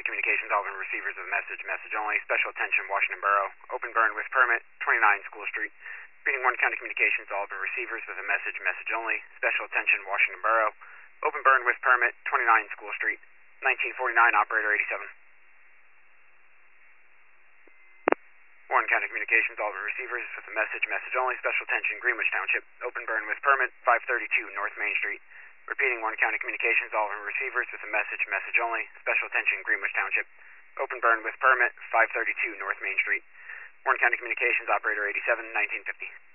Communications, all of them receivers of message, message only. Special attention, Washington Borough. Open burn with permit, 29 School Street. Repeating, Warren County Communications, all of them receivers with a message, message only. Special attention, Washington Borough. Open burn with permit, 29 School Street. 1949, operator 87. Warren County Communications, all of them receivers with a message, message only. Special attention, Greenwich Township. Open burn with permit, 532 North Main Street. Repeating, Warren County Communications, all of them receivers with a message, message only. Special attention, Greenwich Township. Open burn with permit, 532 North Main Street. Warren County Communications, operator 87, 1950.